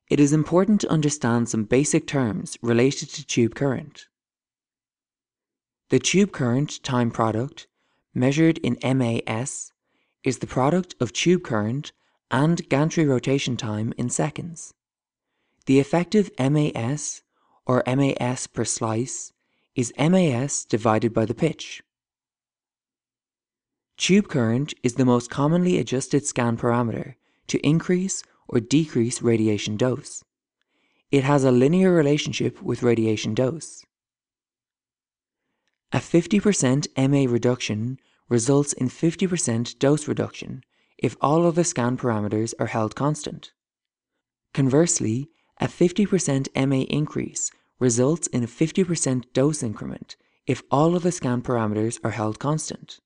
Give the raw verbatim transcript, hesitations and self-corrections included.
It is important to understand some basic terms related to tube current. The tube current time product, measured in M A S, is the product of tube current and gantry rotation time in seconds. The effective M A S, or M A S per slice, is M A S divided by the pitch. Tube current is the most commonly adjusted scan parameter to increase or decrease radiation dose. It has a linear relationship with radiation dose. A fifty percent M A reduction results in fifty percent dose reduction if all of the scan parameters are held constant. Conversely, a fifty percent M A increase results in a fifty percent dose increment if all of the scan parameters are held constant.